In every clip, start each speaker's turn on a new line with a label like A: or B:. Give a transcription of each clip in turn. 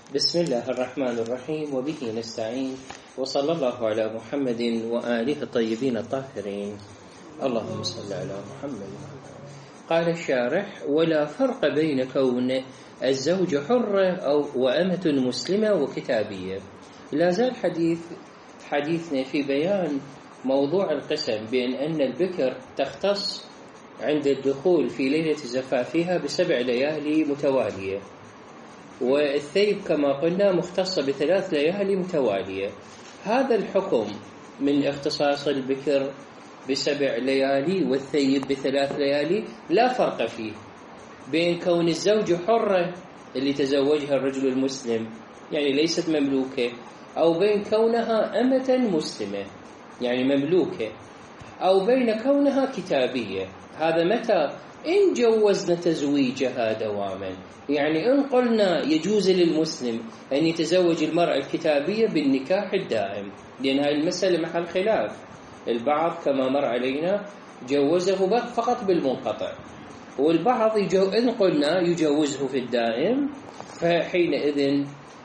A: بسم الله الرحمن الرحيم وبه نستعين وصلى الله على محمد وآله الطيبين الطاهرين. اللهم صل على محمد. قال الشارح: ولا فرق بين كون الزوج حرة وأمة مسلمة وكتابية. لا زال حديثنا في بيان موضوع القسم بأن البكر تختص عند الدخول في ليلة زفافها ب7 ليالي متوالية، والثيب كما قلنا مختصة ب3 ليالي متوالية. هذا الحكم من اختصاص البكر ب7 ليالي والثيب ب3 ليالي لا فرق فيه بين كون الزوج حرة اللي تزوجها الرجل المسلم يعني ليست مملوكة، أو بين كونها أمة مسلمة يعني مملوكة، أو بين كونها كتابية. هذا متى؟ إن جوزنا تزويجها دواما، يعني إن قلنا يجوز للمسلم أن يتزوج المرأة الكتابية بالنكاح الدائم، لأن هذه المسألة محل خلاف. البعض كما مر علينا جوزه فقط بالمنقطع، والبعض إن قلنا يجوزه في الدائم، فحينئذ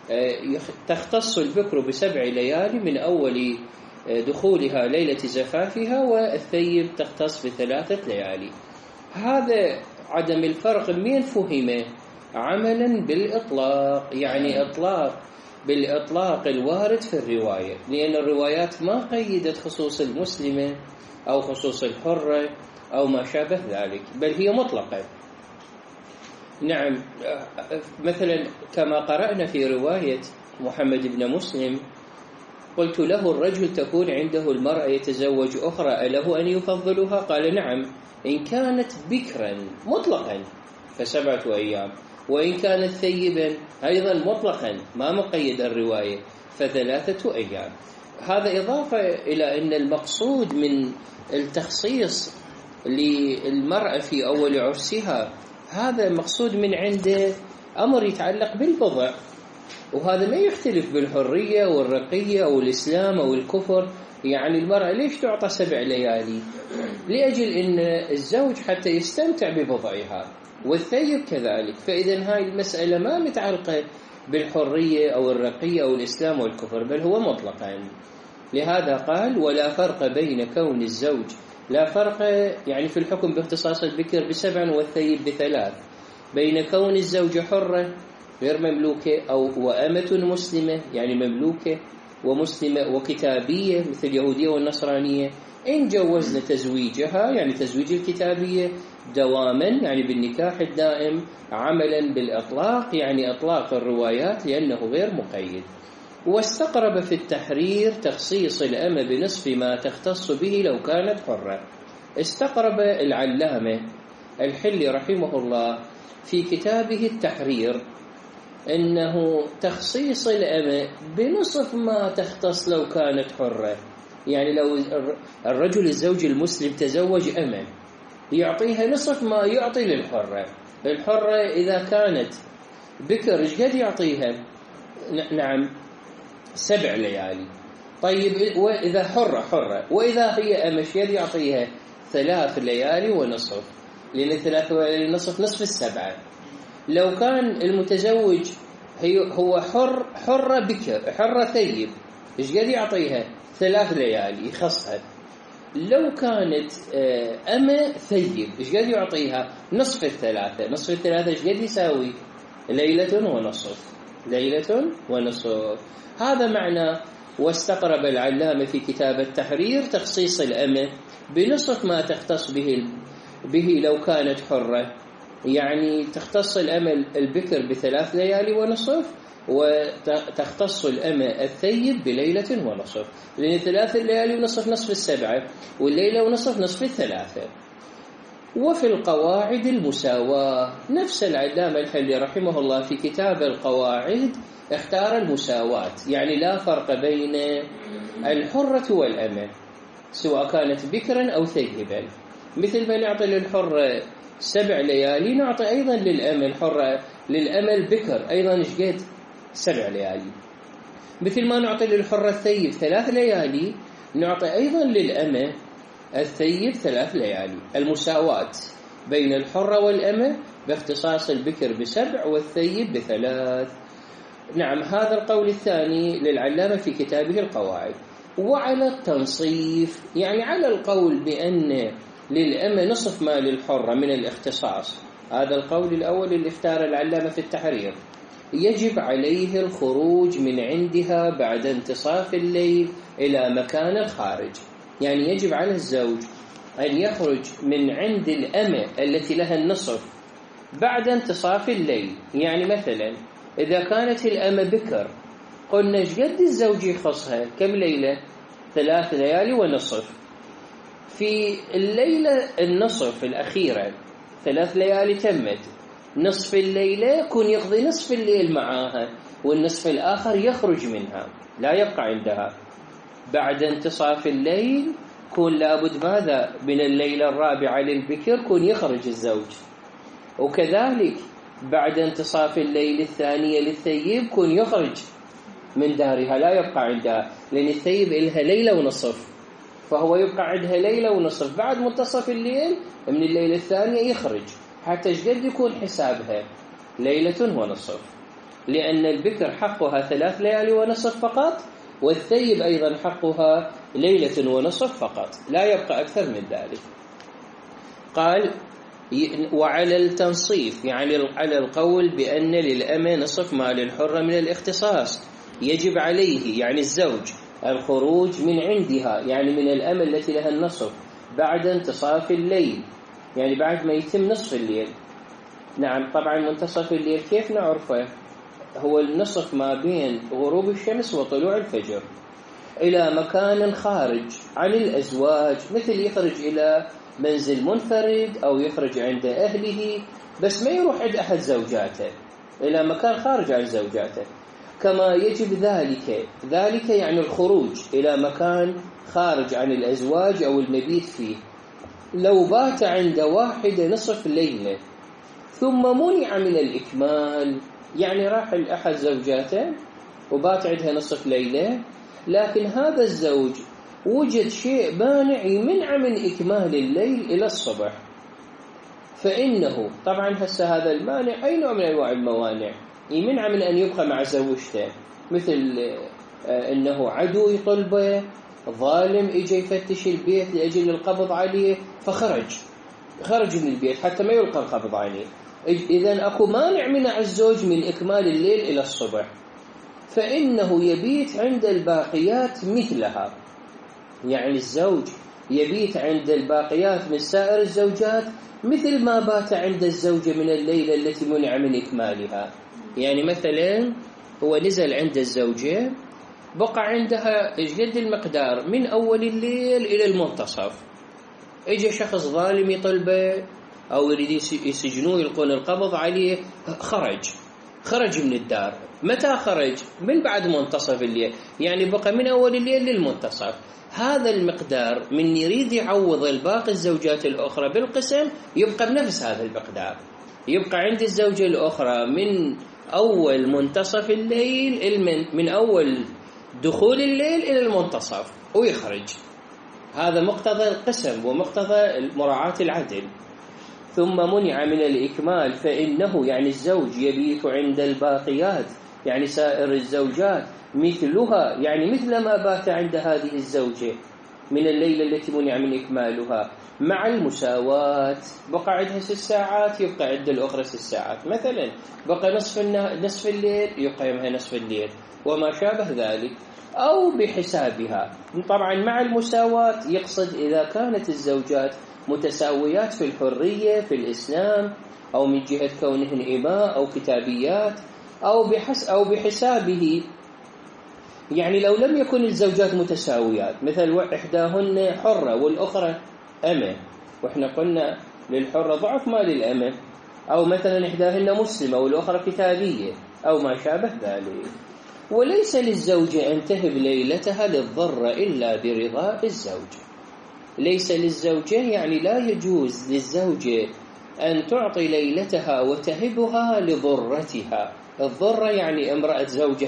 A: تختص البكر ب7 ليالي من أول دخولها ليلة زفافها، والثيب تختص ب3 ليالي. هذا عدم الفرق من فهم عملا بالإطلاق، يعني إطلاق بالإطلاق الوارد في الرواية، لأن الروايات ما قيدت خصوص المسلمة أو خصوص الحرة أو ما شابه ذلك، بل هي مطلقة. نعم، مثلا كما قرأنا في رواية محمد بن مسلم: قلت له الرجل تكون عنده المرأة يتزوج أخرى أله أن يفضلها؟ قال نعم، إن كانت بكرا مطلقا ف7 أيام، وإن كانت ثيبا أيضا مطلقا ما مقيد الرواية ف3 أيام. هذا إضافة إلى أن المقصود من التخصيص للمرأة في أول عرسها هذا مقصود من عنده أمر يتعلق بالبضع، وهذا ما يختلف بالحرية والرقية أو الإسلام أو الكفر. يعني المرأة ليش تعطى 7 ليالي؟ لأجل أن الزوج حتى يستمتع ببضعها، والثيب كذلك. فإذا هاي المسألة ما متعلقة بالحرية أو الرقية أو الإسلام والكفر، بل هو مطلقا. لهذا قال: ولا فرق بين كون الزوج، لا فرق يعني في الحكم باختصاص البكر ب7 والثيب ب3، بين كون الزوج حرة غير مملوكة أو وأمة مسلمة يعني مملوكة ومسلمة وكتابية مثل اليهودية والنصرانية، إن جوزنا تزويجها يعني تزويج الكتابية دواما يعني بالنكاح الدائم، عملا بالإطلاق يعني إطلاق الروايات لأنه غير مقيد. واستقرب في التحرير تخصيص الأمة بنصف ما تختص به لو كانت حرة. استقرب العلامة الحلي رحمه الله في كتابه التحرير أنه تخصيص الأمة بنصف ما تختص لو كانت حرة، يعني لو الرجل الزوج المسلم تزوج أمة يعطيها نصف ما يعطي للحرة. الحرة إذا كانت بكر إيش قد يعطيها؟ نعم 7 ليالي. طيب وإذا حرة وإذا هي أمة إيش قد يعطيها؟ 3 ليالي ونصف، لأن 3 ليالي ونصف نصف 7. لو كان المتزوج هو حرة بكر حرة ثيب إيش قد يعطيها؟ 3 ليالي يخصها. لو كانت أمة ثيب إيش قد يعطيها؟ نصف 3. نصف 3 إيش قد يساوي؟ ليلة ونصف. هذا معنى واستقرب العلامة في كتاب التحرير تخصيص الأمة بنصف ما تختص به لو كانت حرة، يعني تختص الأمة البكر ب3 ليالي ونصف، وتختص الأمة الثيب بليلة ونصف، لأن 3 ليالي ونصف نصف 7، والليلة ونصف نصف 3. وفي القواعد المساواة، نفس العلامة الحلي رحمه الله في كتاب القواعد اختار المساواة، يعني لا فرق بين الحرة والأمة سواء كانت بكرا أو ثيبا. مثل ما نعطي للحرة 7 ليالي نعطي أيضا للأمة الحرة للأمة البكر أيضا إيش قد؟ 7 ليالي. مثل ما نعطي للحرة الثيب 3 ليالي نعطي أيضا للأمة الثيب 3 ليالي. المساواة بين الحرة والأمة باختصاص البكر ب7 والثيب ب3. نعم، هذا القول الثاني للعلامة في كتابه القواعد. وعلى التنصيف يعني على القول بأن للأمة نصف ما للحرة من الاختصاص، هذا القول الأول اللي اختار العلامة في التحرير، يجب عليه الخروج من عندها بعد انتصاف الليل إلى مكان الخارج. يعني يجب على الزوج أن يخرج من عند الأمة التي لها النصف بعد انتصاف الليل. يعني مثلا إذا كانت الأمة بكر، قلنا قد الزوج يخصها كم ليلة؟ 3 ليالي ونصف. في الليلة النصف الأخيرة 3 ليالي تمت، نصف الليلة يكون يقضي نصف الليل معها، والنصف الآخر يخرج منها لا يبقى عندها. بعد انتصاف الليل كون لابد ماذا؟ من الليلة الرابعة للبكر كون يخرج الزوج. وكذلك بعد انتصاف الليل الثانية للثيب كون يخرج من دارها لا يبقى عندها، لأن الثيب إلها ليلة ونصف، فهو يبقى عندها ليلة ونصف. بعد منتصف الليل من الليلة الثانية يخرج، حتى قد يكون حسابها ليلة ونصف، لأن البكر حقها 3 ليالي ونصف فقط، والثيب أيضا حقها ليلة ونصف فقط، لا يبقى أكثر من ذلك. قال وعلى التنصيف يعني على القول بأن للأمة نصف ما للحرة من الاختصاص، يجب عليه يعني الزوج الخروج من عندها، يعني من الأمة التي لها النصف بعد انتصاف الليل، يعني بعد ما يتم نصف الليل. نعم، طبعا منتصف الليل كيف نعرفه؟ هو النصف ما بين غروب الشمس وطلوع الفجر، إلى مكان خارج عن الأزواج، مثل يخرج إلى منزل منفرد أو يخرج عند أهله، بس ما يروح عند أحد زوجاته، إلى مكان خارج عن زوجاته. كما يجب ذلك يعني الخروج إلى مكان خارج عن الأزواج أو المبيت فيه. لو بات عند واحدة نصف ليلة ثم منع من الإكمال، يعني راح لأحد زوجاته وبات عندها نصف ليلة، لكن هذا الزوج وجد شيء مانع يمنع من إكمال الليل إلى الصبح، فإنه طبعا هسه هذا المانع أي نوع من أنواع الموانع يمنع من أن يبقى مع زوجته، مثل أنه عدو يطلبه، ظالم إجي يفتش البيت لأجل القبض عليه خرج من البيت حتى ما يلقى القبض عليه. إذن أكو مانع منع الزوج من إكمال الليل إلى الصبح، فإنه يبيت عند الباقيات مثلها، يعني الزوج يبيت عند الباقيات من سائر الزوجات مثل ما بات عند الزوجة من الليلة التي منع من إكمالها. يعني مثلا هو نزل عند الزوجة بقى عندها قد المقدار من أول الليل إلى المنتصف، إجا شخص ظالم يطلبه أو يريد يسجنوه يلقون القبض عليه، خرج من الدار. متى خرج؟ من بعد منتصف الليل، يعني بقى من أول الليل للمنتصف. هذا المقدار من يريد يعوض الباقي الزوجات الأخرى بالقسم يبقى بنفس هذا المقدار، يبقى عند الزوجة الأخرى من أول منتصف الليل من أول دخول الليل إلى المنتصف ويخرج. هذا مقتضى القسم ومقتضى مراعاة العدل. ثم منع من الإكمال فإنه يعني الزوج يبيت عند الباقيات، يعني سائر الزوجات مثلها، يعني مثل ما بات عند هذه الزوجة من الليلة التي منع من إكمالها، مع المساواة. بقى عندها 6 ساعات يبقى عند الأخرى 6 ساعات، مثلا بقى نصف الليل يبقى يمها نصف الليل وما شابه ذلك، أو بحسابها. طبعا مع المساواة يقصد إذا كانت الزوجات متساويات في الحرية في الإسلام، أو من جهة كونهن إماء أو كتابيات، أو بحسابه. يعني لو لم يكن الزوجات متساويات، مثل إحداهن حرة والأخرى أمة، وإحنا قلنا للحرة ضعف ما للأمة، أو مثلا إحداهن مسلمة والأخرى كتابية أو ما شابه ذلك. وليس للزوجة أن تهب ليلتها للضرة إلا برضا الزوج. ليس للزوجة يعني لا يجوز للزوجة أن تعطي ليلتها وتهبها لضرتها. الضرة يعني امرأة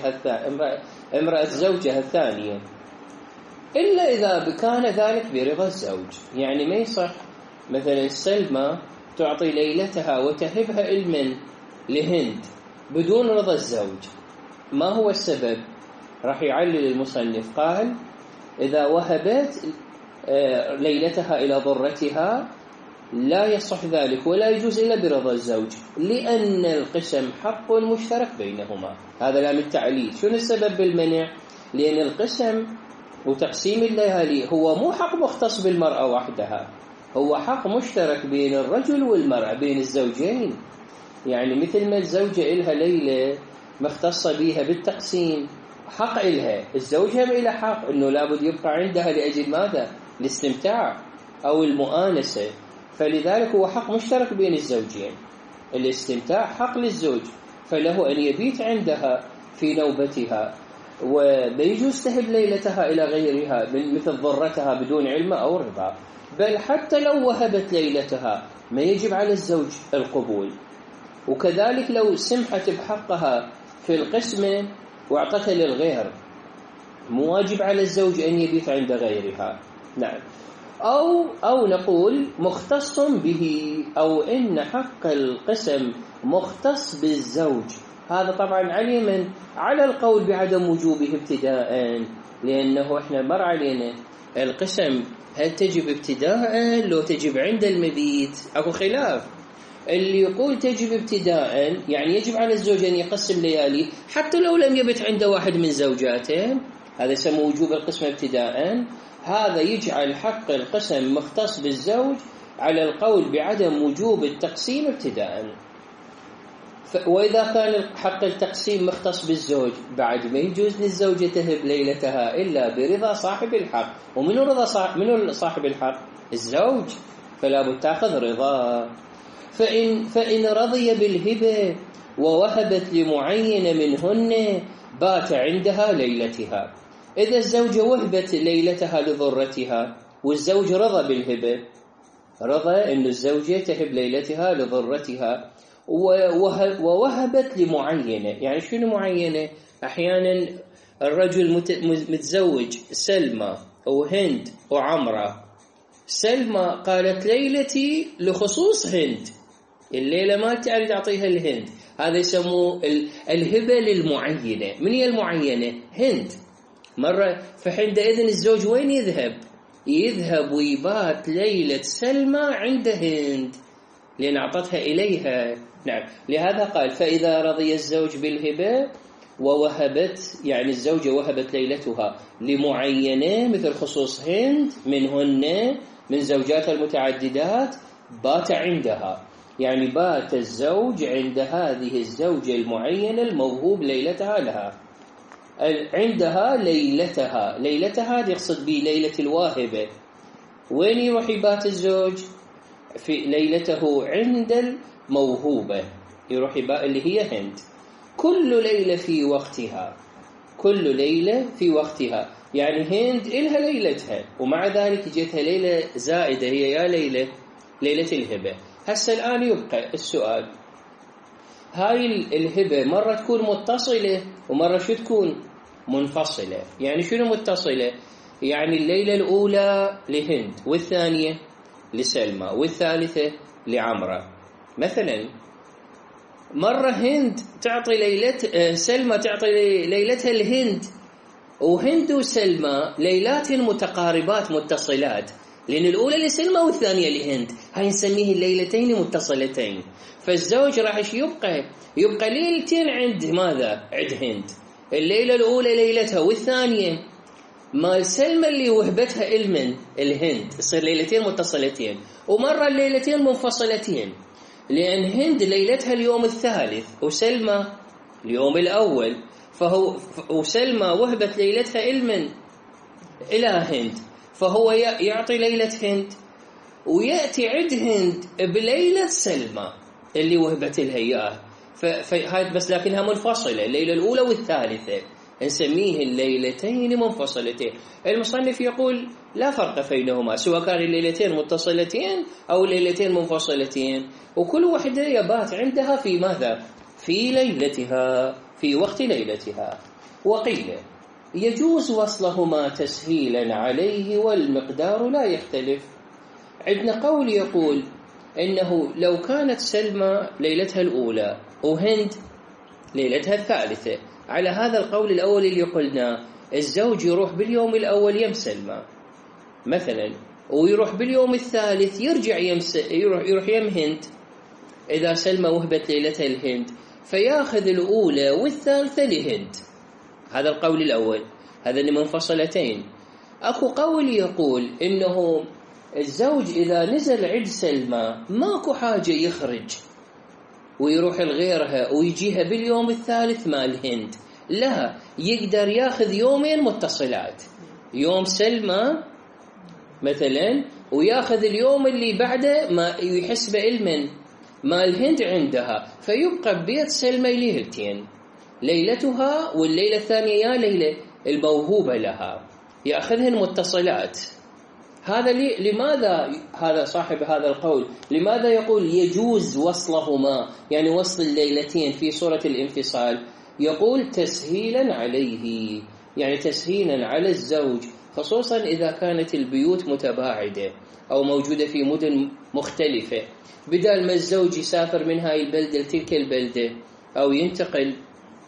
A: زوجها الثانية، إلا إذا كان ذلك برضا الزوج. يعني ما يصح مثلا سلمى تعطي ليلتها وتهبها لهند بدون رضا الزوج، ما هو السبب؟ راح يعلل المصنف، قال إذا وهبت ليلتها إلى ضرتها لا يصح ذلك ولا يجوز إلا برضا الزوج، لأن القسم حق مشترك بينهما. هذا لام التعليل. شنو السبب بالمنع؟ لأن القسم وتقسيم الليالي هو مو حق مختص بالمرأة وحدها، هو حق مشترك بين الرجل والمرأة، بين الزوجين. يعني مثل ما الزوجة إلها ليلة مختصة بها بالتقسيم، حق إلها، الزوج هم إلى حق أنه لابد يبقى عندها لأجل ماذا؟ الاستمتاع أو المؤانسة. فلذلك هو حق مشترك بين الزوجين، الاستمتاع حق للزوج، فله أن يبيت عندها في نوبتها، وما يجوز تهب ليلتها إلى غيرها مثل ضرتها بدون علم أو رضا. بل حتى لو وهبت ليلتها ما يجب على الزوج القبول. وكذلك لو سمحت بحقها في القسمة واعطتها للغير، مو واجب على الزوج أن يبيت عند غيرها. نعم. أو نقول مختص به، أو إن حق القسم مختص بالزوج. هذا طبعا على القول بعدم وجوبه ابتداء، لأنه إحنا مر علينا القسم هل تجب ابتداء لو تجب عند المبيت؟ أكو خلاف. اللي يقول تجب ابتداء يعني يجب على الزوج أن يقسم ليالي حتى لو لم يبت عند واحد من زوجاته، هذا يسمى وجوب القسم ابتداء. هذا يجعل حق القسم مختص بالزوج على القول بعدم وجوب التقسيم ابتداء. وإذا كان حق التقسيم مختص بالزوج، بعد ما يجوز للزوجة تهب ليلتها إلا برضا صاحب الحق. ومنو رضا منو صاحب الحق؟ الزوج، فلا بد تأخذ رضا. فإن رضي بالهبة ووهبت لمعين منهن بات عندها ليلتها. إذا الزوجة وهبت ليلتها لضرتها والزوج رضى بالهبة، رضى أن الزوجة تهب ليلتها لضرتها، ووهبت لمعينة. يعني شنو معينة؟ أحيانا الرجل متزوج سلمى وهند وعمرة. سلمى قالت ليلتي لخصوص هند، الليلة ما أريد أعطيها الهند، هذا يسموه الهبة للمعينة. من هي المعينة؟ هند. مرة فحينئذ الزوج وين يذهب ويبات ليلة سلمى عند هند لأن أعطتها إليها. نعم. لهذا قال فإذا رضي الزوج بالهبة ووهبت، يعني الزوجة وهبت ليلتها لمعينة مثل خصوص هند منهن من زوجاتها المتعددات، بات عندها، يعني بات الزوج عند هذه الزوجة المعينة الموهوب ليلتها لها، عندها ليلتها يقصد به ليلة الواهبة. وين يروح يبات الزوج؟ في ليلته عند الموهوبة، يروح يبات اللي هي هند. كل ليلة في وقتها، يعني هند إلها ليلتها، ومع ذلك جتها ليلة زائدة هي يا ليلة الهبة. هسه الآن يبقى السؤال، هاي الهبة مرة تكون متصلة ومرة شو تكون منفصلة. يعني شنو متصلة؟ يعني الليلة الأولى لهند والثانية لسلمى والثالثة لعمرة. مثلا مرة هند تعطي سلمى تعطي ليلتها لهند، وهند وسلمى ليلات متقاربات متصلات، لأن الأولى لسلمى والثانية لهند، هاي نسميه الليلتين متصلتين. فالزوج راح يبقى ليلتين عند ماذا؟ عند هند. الليلة الأولى ليلتها والثانية مال سلمى اللي وهبتها الهند، يصير ليلتين متصلتين. ومرة الليلتين منفصلتين، لأن هند ليلتها اليوم الثالث وسلمى اليوم الأول، وسلمى وهبت ليلتها إلى هند، فهو يعطي ليلة هند ويأتي عند هند بليلة سلمى اللي وهبت لها إياه. فهاي بس لكنها منفصلة، الليلة الأولى والثالثة نسميه الليلتين منفصلتين. المصنف يقول لا فرق بينهما، سواء كان الليلتين متصلتين أو الليلتين منفصلتين، وكل واحدة يبات عندها في ماذا؟ في ليلتها، في وقت ليلتها. وقيل يجوز وصلهما تسهيلا عليه والمقدار لا يختلف. عندنا قول يقول إنه لو كانت سلمى ليلتها الأولى وهند ليلتها الثالثة. على هذا القول الأول اللي قلنا، الزوج يروح باليوم الأول يم سلمى مثلا، ويروح باليوم الثالث يرجع يروح يم هند إذا سلمى وهبت ليلتها الهند، فياخذ الأولى والثالثة لهند. هذا القول الأول، هذا منفصلتين. أكو قول يقول إنه الزوج إذا نزل عند سلمى ماكو حاجة يخرج ويروح لغيرها ويجيها باليوم الثالث مال هند، لا، يقدر ياخذ يومين متصلات، يوم سلمى مثلا وياخذ اليوم اللي بعده ما يحسبه المن مال هند عندها، فيبقى ببيت سلمى ليلتين، ليلتها والليلة الثانية يا ليلة الموهوبة لها، يأخذهن متصلات. هذا لماذا هذا صاحب هذا القول لماذا يقول يجوز وصلهما، يعني وصل الليلتين في صورة الانفصال؟ يقول تسهيلا عليه، يعني تسهيلا على الزوج، خصوصا إذا كانت البيوت متباعدة أو موجودة في مدن مختلفة، بدل ما الزوج يسافر من هاي البلدة لتلك البلدة أو ينتقل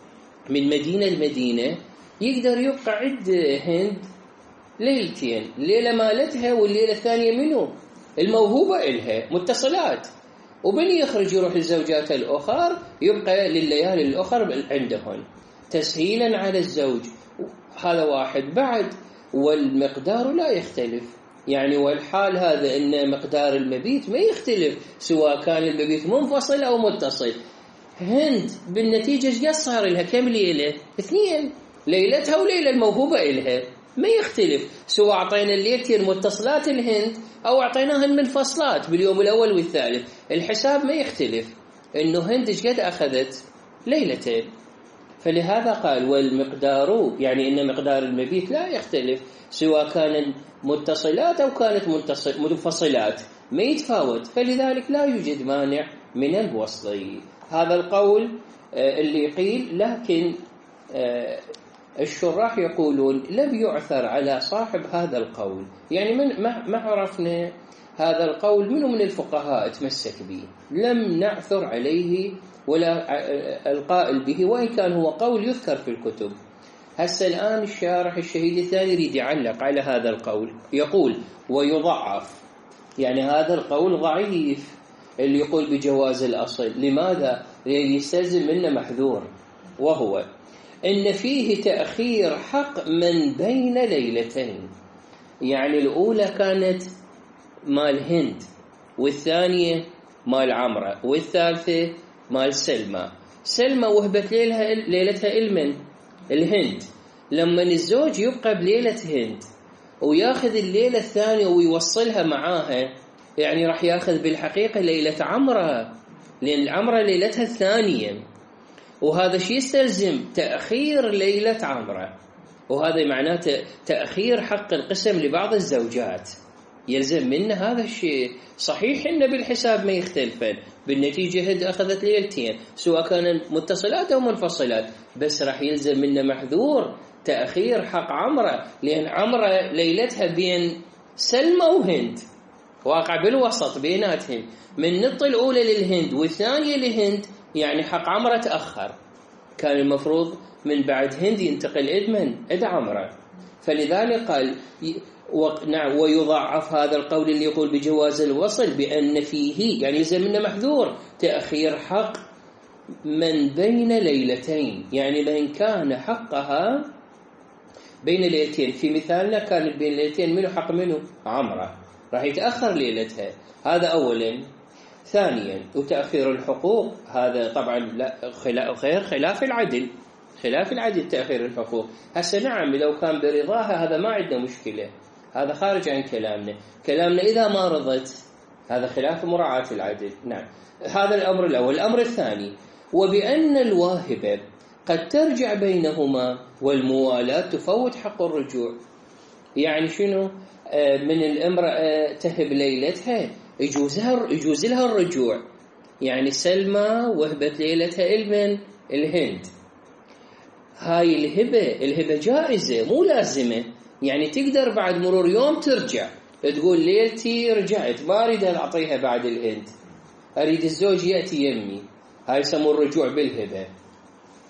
A: من مدينة لمدينة، يقدر يبقى عند هند ليلتين، ليلة مالتها والليلة الثانية منه الموهوبة إلها متصلات، وبني يخرج يروح للزوجات الأخر، يبقى لليالي الأخر عندهن، تسهيلا على الزوج. هذا واحد. بعد والمقدار لا يختلف، يعني والحال هذا إن مقدار المبيت ما يختلف سواء كان المبيت منفصل أو متصل. هند بالنتيجة صار لها كم ليلة؟ 2، ليلتها وليلة الموهوبة إلها، ما يختلف سواء أعطينا الليلتين متصلات الهند أو أعطيناهن منفصلات باليوم الأول والثالث، الحساب ما يختلف، إنه هند قد أخذت ليلتين. فلهذا قال والمقدار، يعني إن مقدار المبيت لا يختلف سواء كان متصلات أو كانت منفصلات، ما يتفاوت، فلذلك لا يوجد مانع من الوصل. هذا القول اللي قيل، لكن الشراح يقولون لم يعثر على صاحب هذا القول، يعني ما عرفنا هذا القول منه من الفقهاء تمسك به، لم نعثر عليه ولا القائل به، وإن كان هو قول يذكر في الكتب. هسه الآن الشارح الشهيد الثاني يريد يعلق على هذا القول، يقول ويضعف، يعني هذا القول ضعيف اللي يقول بجواز الأصل. لماذا؟ لأن يستلزم منه محذور، وهو إن فيه تأخير حق من بين ليلتين، يعني الأولى كانت مال هند والثانية مال عمرة والثالثة مال سلمى وهبت ليلتها الهند، لما الزوج يبقى بليلة هند وياخذ الليلة الثانية ويوصلها معاها، يعني راح ياخذ بالحقيقة ليلة عمرة، لأن العمرة ليلتها الثانية، وهذا شيء يستلزم تأخير ليلة عمرة، وهذا معناه تأخير حق القسم لبعض الزوجات، يلزم منه هذا الشيء. صحيح إن بالحساب ما يختلفن، بالنتيجة هند أخذت ليلتين سواء كانت متصلات أو منفصلات، بس راح يلزم منه محذور تأخير حق عمرة، لأن عمرة ليلتها بين سلمى وهند، واقع بالوسط بيناتهم، من نط الأولى للهند والثانية لهند، يعني حق عمرة تأخر، كان المفروض من بعد هند ينتقل إد عمرة. فلذلك قال ويضعف هذا القول اللي يقول بجواز الوصل بأن فيه، يعني يلزم منه محذور تأخير حق من بين ليلتين، يعني من كان حقها بين ليلتين، في مثالنا كانت بين ليلتين منه حق منه عمرة، راح يتأخر ليلتها، هذا أولا. ثانيا وتأخير الحقوق، هذا طبعا لا خلاف العدل، خلاف العدل تأخير الحقوق. هسه نعم لو كان برضاها هذا ما عندنا مشكلة، هذا خارج عن كلامنا إذا ما رضت هذا خلاف مراعاة العدل. نعم، هذا الأمر الأول. الأمر الثاني وبأن الواهبة قد ترجع بينهما والموالاة تفوت حق الرجوع، يعني شنو؟ من الامرأة تهب ليلتها يجوز لها الرجوع، يعني سلمى وهبت ليلتها الهند، هاي الهبة جائزة مو لازمة، يعني تقدر بعد مرور يوم ترجع تقول ليلتي رجعت، ما أريد أعطيها بعد الهند، أريد الزوج يأتي يمي، هاي يسمون الرجوع بالهبة.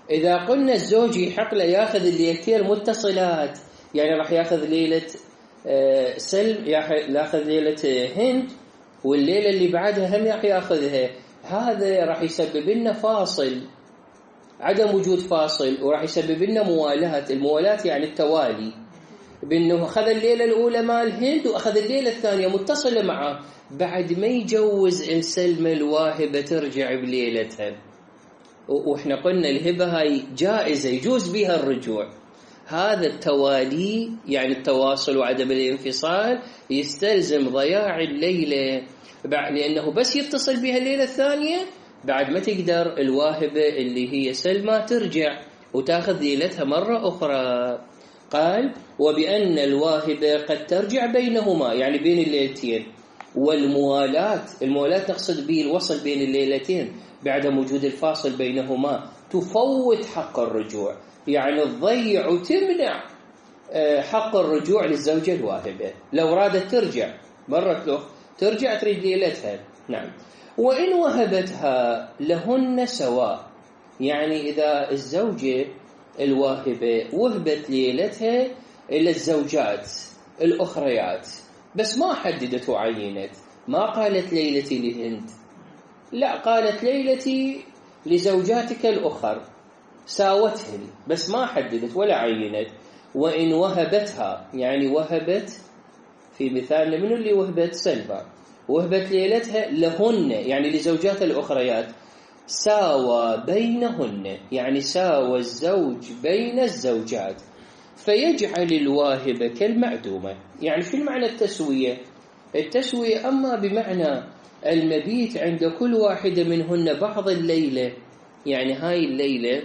A: إذا قلنا الزوج يحق له ياخذ الليلتين المتصلات، يعني راح ياخذ ليلة سلم، ياخذ ليلة هند، والليلة اللي بعدها هم راح ياخذها، هذا راح يسبب لنا فاصل، عدم وجود فاصل، وراح يسبب لنا موالاة. الموالاة يعني التوالي، بأنه أخذ الليلة الأولى مال هند وأخذ الليلة الثانية متصلة معه، بعد ما يجوز السلمة الواهبة ترجع بليلتها. وإحنا قلنا الهبة هاي جائزة يجوز بها الرجوع. هذا التوالي يعني التواصل وعدم الانفصال يستلزم ضياع الليلة، لأنه بس يتصل بها الليلة الثانية بعد ما تقدر الواهبة اللي هي سلمى ترجع وتاخذ ليلتها مرة أخرى. قال وبأن الواهبة قد ترجع بينهما، يعني بين الليلتين، والموالاة، الموالاة نقصد به الوصل بين الليلتين بعدم وجود الفاصل بينهما، تفوت حق الرجوع، يعني تضيع وتمنع حق الرجوع للزوجة الواهبة لو رادت ترجع مرة ترجع تريد ليلتها. نعم. وإن وهبتها لهن سواء، يعني إذا الزوجة الواهبة وهبت ليلتها إلى الزوجات الأخريات بس ما حددت وعينت، ما قالت ليلتي لهند، لا، قالت ليلتي لزوجاتك الأخر، ساوتهن بس ما حددت ولا عينت. وإن وهبتها، يعني وهبت في مثالنا منو اللي وهبت؟ سلمى، وهبت ليلتها لهن يعني لزوجات الأخريات، ساوى بينهن يعني ساوى الزوج بين الزوجات، فيجعل الواهبة كالمعدومة. يعني شو المعنى التسوية؟ التسوية أما بمعنى المبيت عند كل واحدة منهن بعض الليلة، يعني هاي الليلة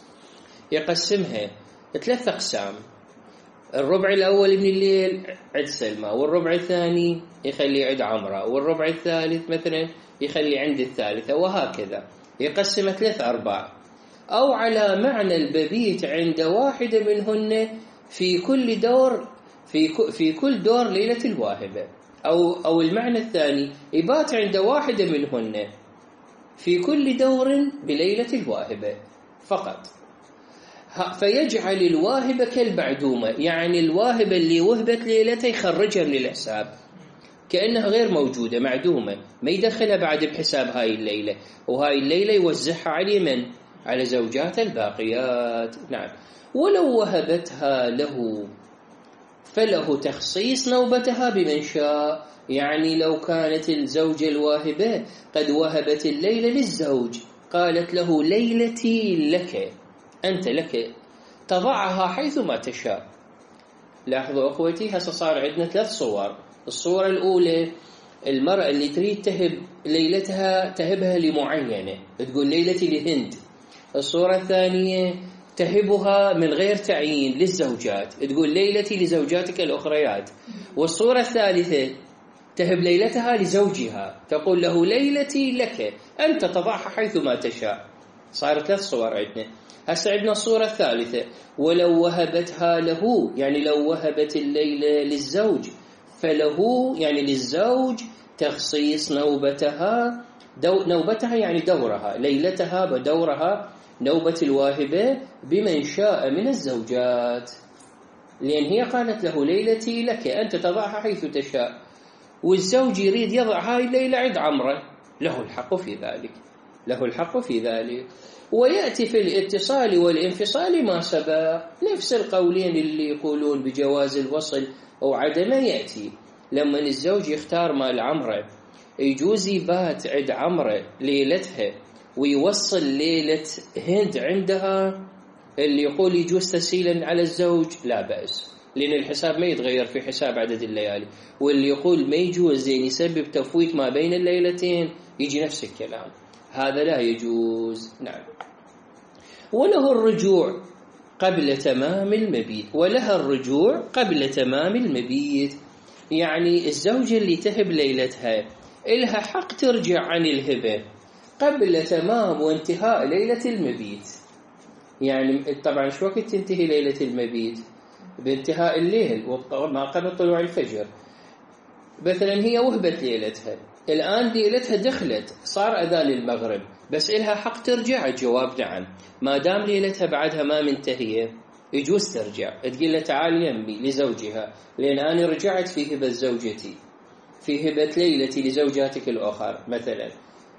A: يقسمها 3 أقسام، الربع الأول من الليل عند سلمى، والربع الثاني يخلي عند عمرة، والربع الثالث مثلا يخلي عند الثالثة، وهكذا يقسم 3 أرباع. أو على معنى الببيت عند واحدة منهن في كل دور، في كل دور ليلة الواهبة، أو المعنى الثاني يبات عند واحدة منهن في كل دور بليلة الواهبة فقط. فيجعل الواهبة كالمعدومة، يعني الواهبة اللي وهبت ليلتها يخرجها من الحساب كأنها غير موجودة، معدومة، ما يدخلها بعد بحساب هاي الليلة، وهاي الليلة يوزعها على من؟ على زوجات الباقيات. نعم. ولو وهبتها له فله تخصيص نوبتها بمن شاء، يعني لو كانت الزوجة الواهبة قد وهبت الليلة للزوج، قالت له ليلتي لك، أنت لك، تضعها حيث ما تشاء. لاحظوا أخوتي، هسه صار عندنا 3 صور. الصورة الأولى المرأة اللي تريد تهب ليلتها تهبها لمعينة، تقول ليلتي لهند. الصورة الثانية تهبها من غير تعيين للزوجات، تقول ليلتي لزوجاتك الأخريات. والصورة الثالثة تهب ليلتها لزوجها، تقول له ليلتي لك، أنت تضعها حيث ما تشاء. صار 3 صور عندنا. هسه عندنا الصورة الثالثة، ولو وهبتها له، يعني لو وهبت الليلة للزوج فله يعني للزوج تخصيص نوبتها، نوبتها يعني دورها، ليلتها بدورها نوبة الواهبة بمن شاء من الزوجات، لأن هي قالت له ليلتي لك، أنت تضعها حيث تشاء. والزوج يريد يضع هاي الليلة عند عمره، له الحق في ذلك، له الحق في ذلك. ويأتي في الاتصال والانفصال ما سبق، نفس القولين اللي يقولون بجواز الوصل أو عدمه يأتي. لما الزوج يختار مال عمره يجوز يبات عند عمره ليلتها ويوصل ليلة هند عندها، اللي يقول يجوز تسهيلا على الزوج لا بأس، لأن الحساب ما يتغير في حساب عدد الليالي. واللي يقول ما يجوز يعني يسبب تفويت ما بين الليلتين يجي نفس الكلام، هذا لا يجوز. نعم. وله الرجوع قبل تمام المبيت، ولها الرجوع قبل تمام المبيت، يعني الزوجة اللي تهب ليلتها إلها حق ترجع عن الهبة قبل تمام وانتهاء ليلة المبيت. يعني طبعا شو وقت تنتهي ليلة المبيت؟ بانتهاء الليل ما قبل طلوع الفجر. مثلا هي وهبت ليلتها، الآن ليلتها دخلت، صار أذان المغرب، بس إلها حق ترجع؟ الجواب نعم. ما دام ليلتها بعدها ما منتهية يجوز ترجع، تقول له تعال يمي لزوجها، لأن أنا رجعت في هبة زوجتي، في هبة ليلتي لزوجاتك الأخر مثلا،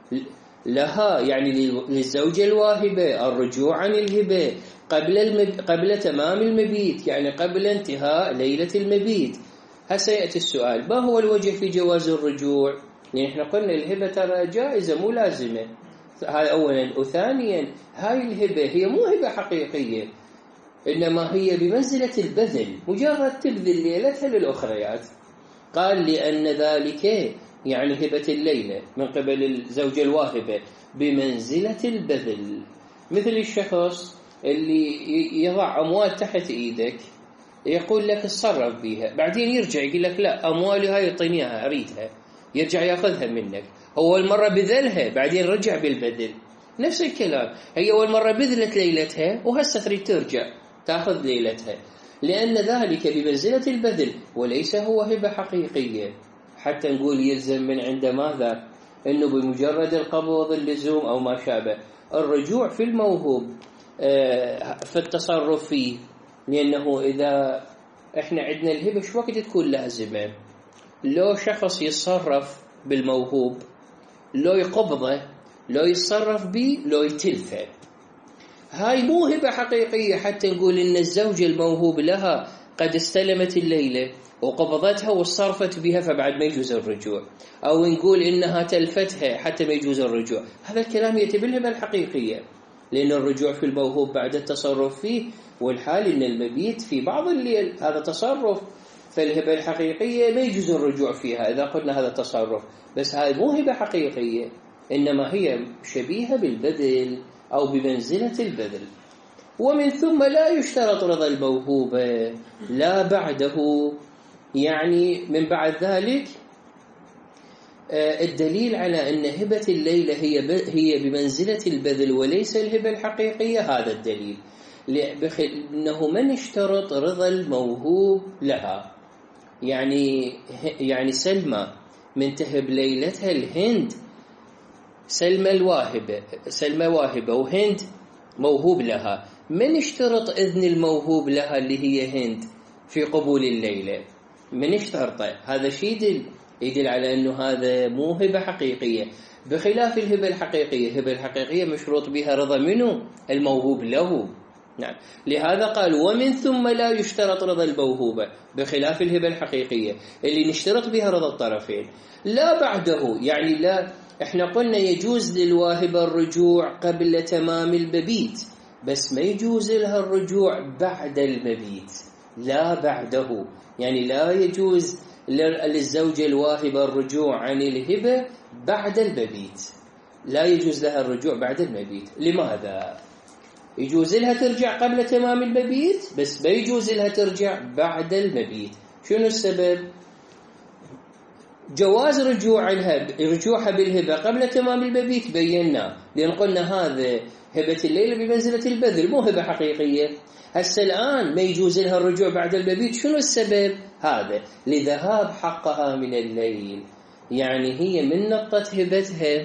A: لها يعني للزوجة الواهبة الرجوع عن الهبة قبل تمام المبيت، يعني قبل انتهاء ليلة المبيت. هسه يأتي السؤال، ما هو الوجه في جواز الرجوع؟ لأن احنا قلنا الهبة ترى جائزة مو لازمة، هاي أولا. وثانيا هاي الهبة هي مو هبة حقيقية، إنما هي بمنزلة البذل، مجرد تبذل ليلتها للأخريات. قال لأن ذلك يعني هبة الليلة من قبل الزوجة الواهبة بمنزلة البذل، مثل الشخص اللي يضع أموال تحت إيدك يقول لك اتصرف بيها، بعدين يرجع يقول لك لا أموالي هاي يعطينيها أريدها، يرجع يأخذها منك. هو أول مرة بذلها بعدين رجع بالبذل، نفس الكلام، هي أول مرة بذلت ليلتها وهسه تريد ترجع تأخذ ليلتها، لأن ذلك بمنزلة البذل وليس هو هبة حقيقية. حتى نقول يلزم من عند ماذا؟ أنه بمجرد القبض اللزوم أو ما شابه الرجوع في الموهوب في التصرف فيه، لأنه إذا إحنا عندنا الهبة شو وقت تكون لازمة؟ لو شخص يتصرف بالموهوب، لو يقبضه، لو يتصرف به، لو يتلفه، هاي مو هبة حقيقية. حتى نقول إن الزوجة الموهوب لها قد استلمت الليلة وقبضتها وصرفت بها فبعد ما يجوز الرجوع، أو نقول إنها تلفتها حتى ما يجوز الرجوع، هذا الكلام يأتي بالهبة الحقيقية، لأن الرجوع في الموهوب بعد التصرف فيه، والحال إن المبيت في بعض الليل هذا تصرف، فالهبة الحقيقية ما يجوز الرجوع فيها إذا قلنا هذا تصرف، بس هاي مو هبة حقيقية، إنما هي شبيهة بالبذل أو بمنزلة البذل. ومن ثم لا يشترط رضا الموهوبة لا بعده، يعني من بعد ذلك الدليل على أن هبة الليلة هي بمنزلة البذل وليس الهبة الحقيقية، هذا الدليل، لأنه من اشترط رضا الموهوب لها. يعني سلمى من تهب ليلتها الهند، سلمى واهبة وهند موهوب لها، من اشترط إذن الموهوب لها اللي هي هند في قبول الليلة؟ من اشترطه؟ هذا شيء يدل على أنه هذا مو هبة حقيقية، بخلاف الهبة الحقيقية. الهبة الحقيقية مشروط بها رضا منه الموهوب له، نعم. لهذا قال ومن ثم لا يشترط رضا الموهوبة، بخلاف الهبة الحقيقية اللي نشترط بها رضا الطرفين. لا بعده، يعني لا، احنا قلنا يجوز للواهبة الرجوع قبل تمام المبيت، بس ما يجوز لها الرجوع بعد المبيت، لا بعده، يعني لا يجوز للزوجة الواهبة الرجوع عن الهبة بعد المبيت، لا يجوز لها الرجوع بعد المبيت. لماذا؟ يجوز لها ترجع قبل تمام المبيت بس ما يجوز لها ترجع بعد المبيت. شنو السبب؟ جواز رجوعها بالهبة قبل تمام المبيت بينا، لأن قلنا هذا هبة الليلة بمنزلة البذل مو هبة حقيقية. هسه الآن ما يجوز لها الرجوع بعد المبيت، شنو السبب؟ هذا لذهاب حقها من الليل، يعني هي من نقطة هبتها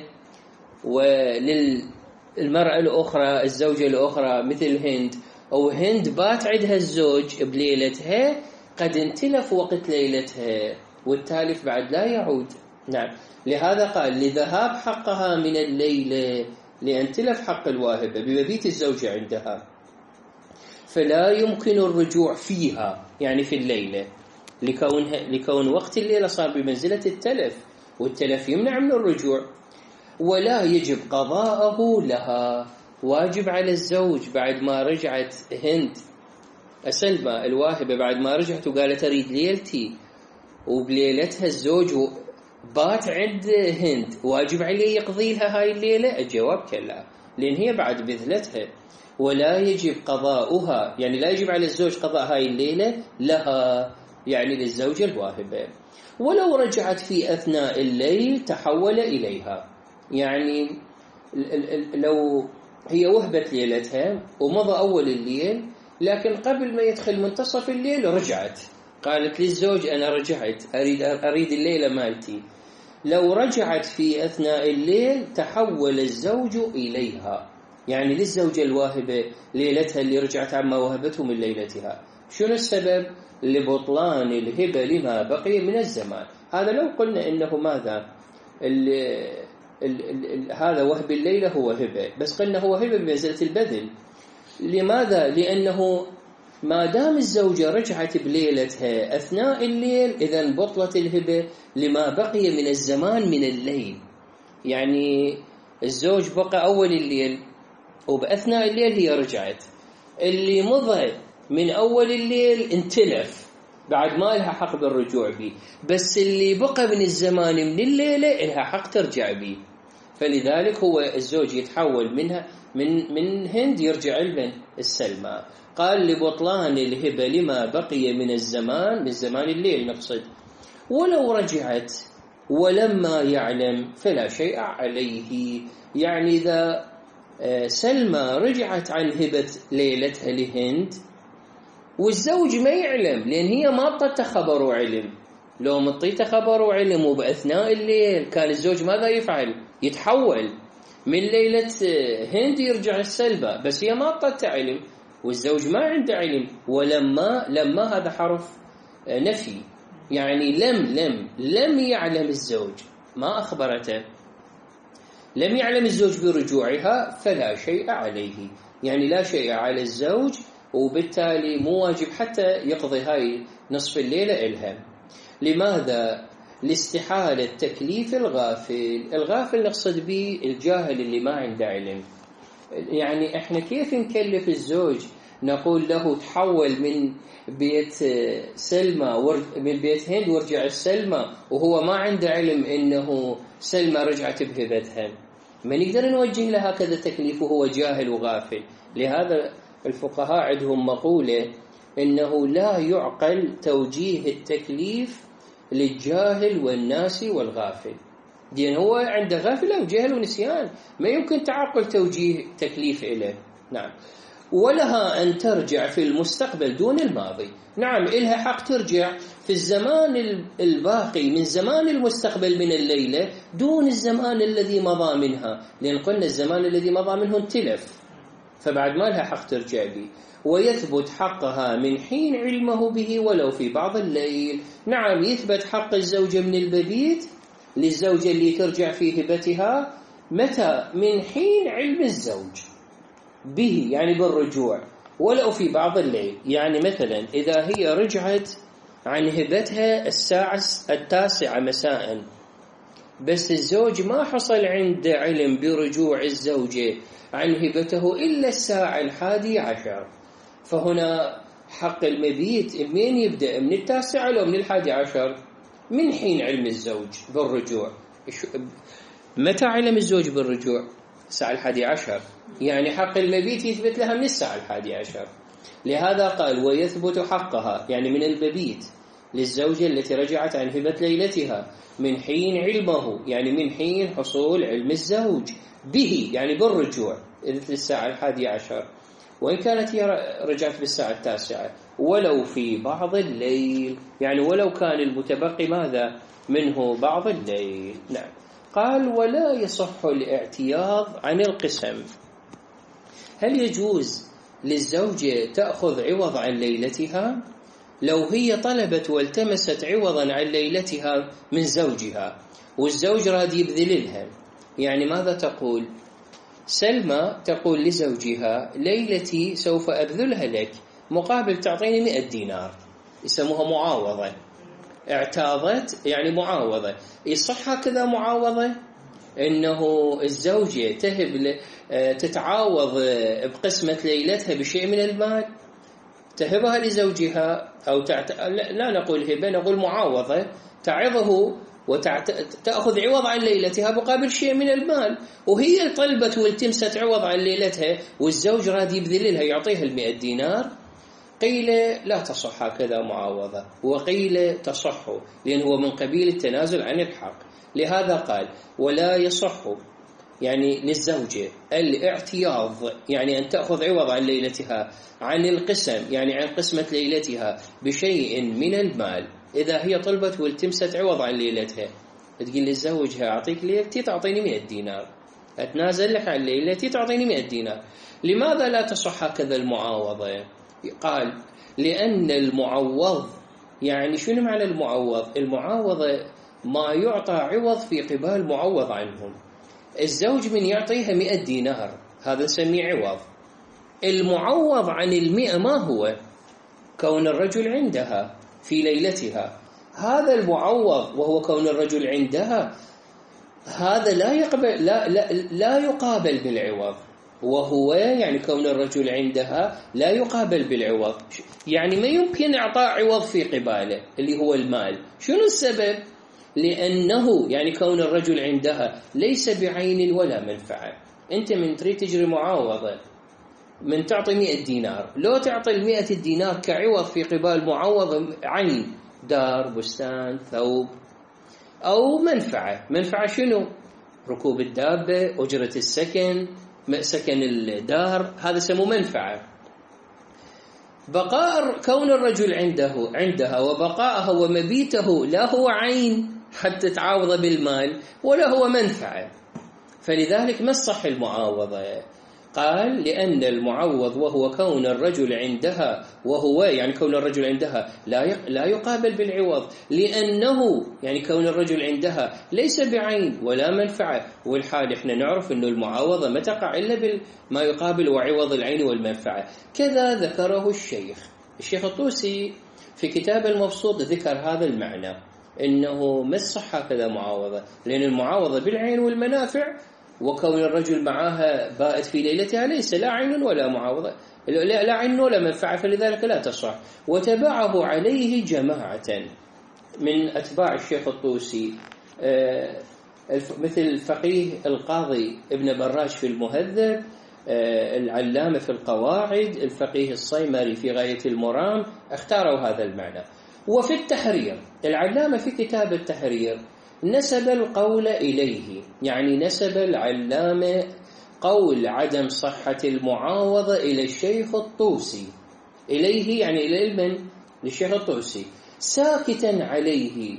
A: وللمرأة الأخرى الزوجة الأخرى مثل هند، أو هند بات عندها الزوج بليلتها قد انتلف وقت ليلتها والتالف بعد لا يعود، نعم. لهذا قال لذهاب حقها من الليلة، لأن تلف حق الواهبة بمبيت الزوجة عندها، فلا يمكن الرجوع فيها، يعني في الليلة، لكون وقت الليلة صار بمنزلة التلف، والتلف يمنع من الرجوع. ولا يجب قضاءه لها، واجب على الزوج بعد ما رجعت هند سلمى الواهبة، بعد ما رجعت وقالت أريد ليلتي وبليلتها الزوج بات عند هند، واجب عليه يقضي لها هاي الليلة؟ الجواب كلا، لأن هي بعد بذلتها. ولا يجب قضاؤها، يعني لا يجب على الزوج قضاء هاي الليلة لها، يعني للزوجة الواهبة. ولو رجعت في أثناء الليل تحول إليها، يعني لو هي وهبت ليلتها ومضى أول الليل، لكن قبل ما يدخل منتصف الليل رجعت، قالت للزوج أنا رجعت أريد الليلة مالتي، لو رجعت في أثناء الليل تحول الزوج إليها، يعني للزوجة الواهبة ليلتها اللي رجعت عما وهبته من ليلتها. شنو السبب؟ لبطلان الهبة لما بقي من الزمان. هذا لو قلنا إنه ماذا هذا وهب الليلة هو هبة، بس قلنا هو هبة بمنزلة البذل. لماذا؟ لأنه ما دام الزوجة رجعت بليلتها أثناء الليل، إذن بطلت الهبة لما بقي من الزمان من الليل. يعني الزوج بقى أول الليل وبأثناء الليل هي رجعت، اللي مضى من أول الليل انتلف بعد ما لها حق بالرجوع به، بس اللي بقى من الزمان من الليلة لها حق ترجع به. فلذلك هو الزوج يتحول منها من هند يرجع لمن؟ السلمى. قال لبطلان الهبة لما بقي من الزمان، من زمان الليل نقصد. ولو رجعت ولما يعلم فلا شيء عليه. يعني إذا سلمى رجعت عن هبة ليلتها لهند والزوج ما يعلم، لأن هي ما أعطته خبر وعلم. لو مطيته خبر وعلم وبأثناء الليل كان الزوج ماذا يفعل؟ يتحول من ليلة هند يرجع السلبة، بس هي ما أعطته علم والزوج ما عنده علم. ولما هذا حرف نفي، يعني لم يعلم الزوج، ما أخبرته، لم يعلم الزوج برجوعها فلا شيء عليه. يعني لا شيء على الزوج، وبالتالي مو واجب حتى يقضي هاي نصف الليلة إلها. لماذا؟ لاستحالة تكليف الغافل. الغافل نقصد به الجاهل اللي ما عنده علم. يعني احنا كيف نكلف الزوج؟ نقول له تحول من بيت سلمى من بيت هند وارجع السلمى وهو ما عنده علم انه سلمى رجعت بهبتها. ما نقدر نوجه له هكذا تكليف وهو جاهل وغافل. لهذا الفقهاء عندهم مقولة انه لا يعقل توجيه التكليف للجاهل والناسي والغافل، لأن هو عنده غافلة وجهل ونسيان، ما يمكن تعقل توجيه تكليف إليه. نعم. ولها أن ترجع في المستقبل دون الماضي. نعم، إلها حق ترجع في الزمان الباقي من زمان المستقبل من الليلة دون الزمان الذي مضى منها، لأن قلنا الزمان الذي مضى منه انتلف، فبعد ما لها حق ترجع به. ويثبت حقها من حين علمه به ولو في بعض الليل. نعم، يثبت حق الزوجة من المبيت للزوجة اللي ترجع في هبتها متى؟ من حين علم الزوج به، يعني بالرجوع، ولو في بعض الليل. يعني مثلا إذا هي رجعت عن هبتها الساعة 9 مساء، بس الزوج ما حصل عنده علم برجوع الزوجة عن هبته إلا الساعة 11، فهنا حق المبيت من يبدأ؟ من 9 أو من 11؟ من حين علم الزوج بالرجوع. متى علم الزوج بالرجوع؟ الساعة 11، يعني حق المبيت يثبت لها من الساعة 11. لهذا قال ويثبت حقها، يعني من المبيت للزوجة التي رجعت عن هبة ليلتها من حين علمه، يعني من حين حصول علم الزوج به، يعني بالرجوع للساعة 11، وإن كانت هي رجعت بالساعة 9 ولو في بعض الليل، يعني ولو كان المتبقي ماذا منه؟ بعض الليل. نعم. قال ولا يصح الاعتياض عن القسم. هل يجوز للزوجة تأخذ عوض عن ليلتها لو هي طلبت والتمست عوضا عن ليلتها من زوجها والزوج راد يبذلها؟ يعني ماذا تقول؟ سلمى تقول لزوجها ليلتي سوف أبذلها لك مقابل تعطيني 100 دينار، يسموها معاوضة. اعتاضت يعني معاوضة. يصح هكذا معاوضة؟ إنه الزوجة تهب تتعاوض بقسمة ليلتها بشيء من المال، تهبها لزوجها أو لا نقول هبة، نقول معاوضة، تعظه وتأخذ عوض عن ليلتها مقابل شيء من المال. وهي طلبت والتمست عوض عن ليلتها والزوج راد يبذل لها يعطيها 100 دينار. قيل لا تصح هكذا معاوضة، وقيل تصح لأنه من قبيل التنازل عن الحق. لهذا قال ولا يصح يعني للزوجة الاعتياض، يعني أن تأخذ عوض عن ليلتها، عن القسم يعني عن قسمة ليلتها بشيء من المال. إذا هي طلبت والتمست عوض عن ليلتها، تقول لزوجها أعطيك ليلتي تعطيني 100 دينار، أتنازل لك عن ليلتي تعطيني 100 دينار. لماذا لا تصح هكذا المعاوضة؟ قال لأن المعوض، يعني شنو معنى المعوض؟ المعاوضة ما يعطى عوض في قبال معوض عنهم. الزوج من يعطيها 100 دينار هذا نسميه عوض. المعوض عن 100 ما هو؟ كون الرجل عندها في ليلتها، هذا المعوض وهو كون الرجل عندها، هذا لا يقابل بالعوض، وهو يعني كون الرجل عندها لا يقابل بالعوض، يعني ما يمكن إعطاء عوض في قباله اللي هو المال. شنو السبب؟ لأنه يعني كون الرجل عندها ليس بعين ولا منفعة. أنت من تريد تجري معاوضة من تعطي 100 دينار، لو تعطي 100 دينار كعوض في قبال معوض عين، دار، بستان، ثوب، أو منفعة شنو؟ ركوب الدابة، أجرة السكن، سكن الدار، هذا سمو منفعة. بقاء كون الرجل عندها وبقاءها ومبيته لا هو عين حتى تعاوض بالمال ولا هو منفعة، فلذلك ما صح المعاوضة. قال لأن المعوض وهو كون الرجل عندها، وهو يعني كون الرجل عندها لا يقابل بالعوض، لأنه يعني كون الرجل عندها ليس بعين ولا منفعة. والحال احنا نعرف أن المعاوضة ما تقع إلا بما يقابل وعوض العين والمنفعة. كذا ذكره الشيخ الطوسي في كتاب المبسوط، ذكر هذا المعنى إنه ما صح هكذا معاوضة، لأن المعاوضة بالعين والمنافع، وكون الرجل معها بائت في ليلتها ليس لا عين ولا معاوضة، لا عين ولا منفعة، فلذلك لا تصح. وتبعه عليه جماعة من أتباع الشيخ الطوسي، مثل الفقيه القاضي ابن براش في المهذب، العلامة في القواعد، الفقيه الصيمري في غاية المرام، اختاروا هذا المعنى. وفي التحرير العلامة في كتاب التحرير نسب القول إليه، يعني نسب العلامة قول عدم صحة المعاوضة إلى الشيخ الطوسي، إليه يعني إلى المن؟ للشيخ الطوسي، ساكتا عليه.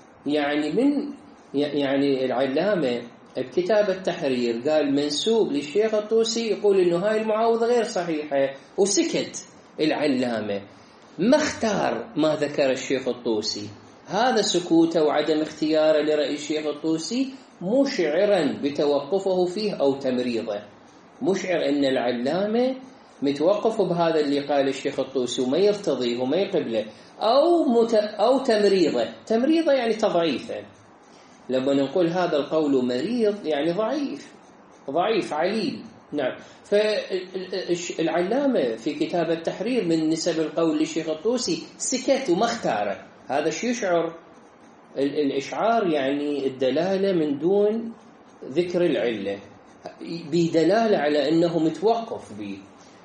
A: يعني العلامة بكتاب التحرير قال منسوب للشيخ الطوسي يقول إنه هاي المعاوضة غير صحيحة، وسكت العلامة، ما اختار ما ذكر الشيخ الطوسي. هذا سكوته وعدم اختياره لرأي الشيخ الطوسي مشعرا بتوقفه فيه أو تمريضه، مشعر أن العلامة متوقف بهذا اللي قال الشيخ الطوسي وما يرتضيه وما يقبله، أو تمريضه يعني تضعيفه. لما نقول هذا القول مريض يعني ضعيف عليل. نعم. فالعلامة في كتاب التحرير من نسب القول للشيخ الطوسي سكت وما اختاره. هذا شو يشعر؟ الإشعار يعني الدلالة من دون ذكر العلة، بدلالة على أنه متوقف به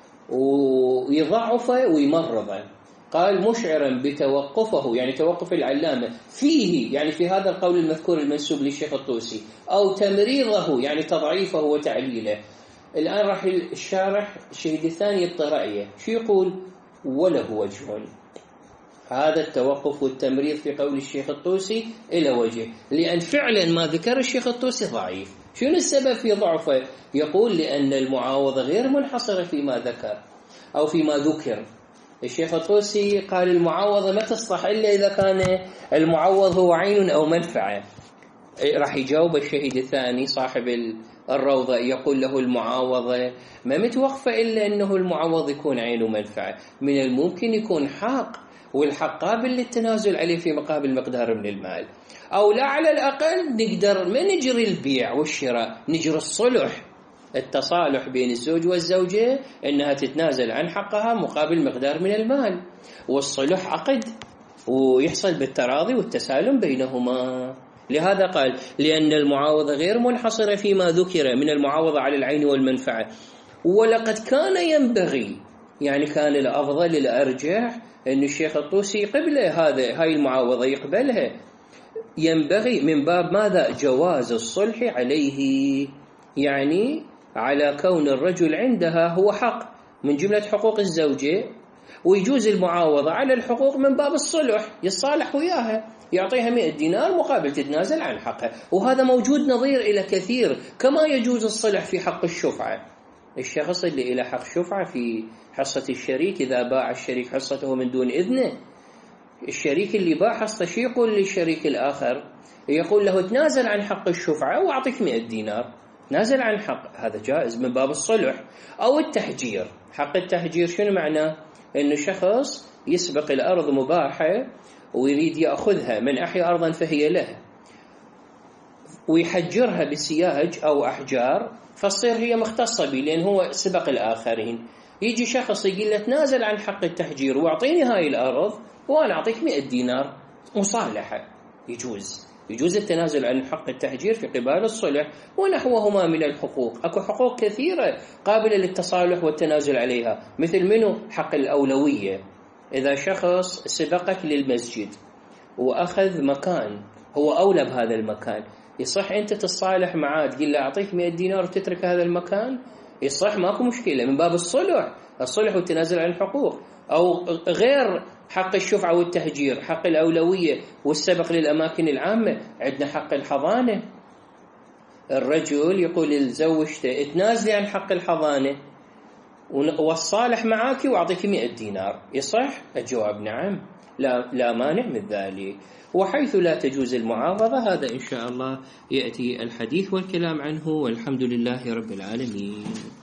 A: ويضعفه ويمرضه. قال مشعرا بتوقفه، يعني توقف العلامة فيه، يعني في هذا القول المذكور المنسوب للشيخ الطوسي، أو تمريضه يعني تضعيفه وتعليله. الآن راح الشارح الشهيد الثاني الطرائية شو يقول؟ وله وجه. هذا التوقف والتمريض في قول الشيخ الطوسي إلى وجه، لأن فعلا ما ذكر الشيخ الطوسي ضعيف. شنو السبب في ضعفه؟ يقول لأن المعاوضة غير منحصرة فيما ذكر أو فيما ذكر. الشيخ الطوسي قال المعاوضة ما تصلح إلا إذا كان المعوض هو عين أو منفعة. راح يجاوب الشهيد الثاني صاحب الروضة، يقول له المعاوضة ما متوقفة إلا أنه المعوض يكون عين ومنفعة، من الممكن يكون حق، والحق قابل للتنازل عليه في مقابل مقدار من المال، أو لا على الأقل نقدر ما نجري البيع والشراء، نجري الصلح، التصالح بين الزوج والزوجة أنها تتنازل عن حقها مقابل مقدار من المال، والصلح عقد ويحصل بالتراضي والتسالم بينهما. لهذا قال لأن المعاوضة غير منحصرة فيما ذكر من المعاوضة على العين والمنفعة. ولقد كان ينبغي، يعني كان الأفضل الأرجح أن الشيخ الطوسي قبله هاي المعاوضة يقبلها، ينبغي من باب ماذا؟ جواز الصلح عليه، يعني على كون الرجل عندها هو حق من جملة حقوق الزوجة، ويجوز المعاوضة على الحقوق من باب الصلح، يتصالح وياها، يعطيها 100 دينار مقابل تتنازل عن حقها. وهذا موجود نظير إلى كثير. كما يجوز الصلح في حق الشفعة، الشخص اللي إلى حق شفعة في حصة الشريك إذا باع الشريك حصته من دون إذنه، الشريك اللي باع حصته شو يقول للشريك الآخر؟ يقول له تنازل عن حق الشفعة وأعطيك 100 دينار، نازل عن حق. هذا جائز من باب الصلح. أو التحجير. حق التحجير شنو معناه؟ إنه شخص يسبق الأرض مباحة ويريد يأخذها، من أحيا أرضا فهي له، ويحجرها بسياج أو أحجار فتصير هي مختصة به لأن هو سبق الآخرين. يجي شخص يقول له تنازل عن حق التحجير واعطيني هاي الأرض وأنا أعطيك 100 دينار، مصالحة. يجوز التنازل عن حق التحجير في قبال الصلح ونحوهما من الحقوق. أكو حقوق كثيرة قابلة للتصالح والتنازل عليها، مثل منه حق الأولوية. إذا شخص سبقك للمسجد وأخذ مكان هو أولى بهذا المكان، يصح أنت تتصالح معاه تقول له أعطيك 100 دينار وتترك هذا المكان؟ يصح، ماكو مشكلة، من باب الصلح والتنازل عن الحقوق. أو غير حق الشفعة والتهجير، حق الأولوية والسبق للأماكن العامة. عندنا حق الحضانة، الرجل يقول لزوجته اتنازلي عن حق الحضانة والصالح معاك وأعطيك 100 دينار، يصح؟ الجواب نعم، لا مانع من ذلك. وحيث لا تجوز المعاوضة، هذا إن شاء الله يأتي الحديث والكلام عنه، والحمد لله رب العالمين.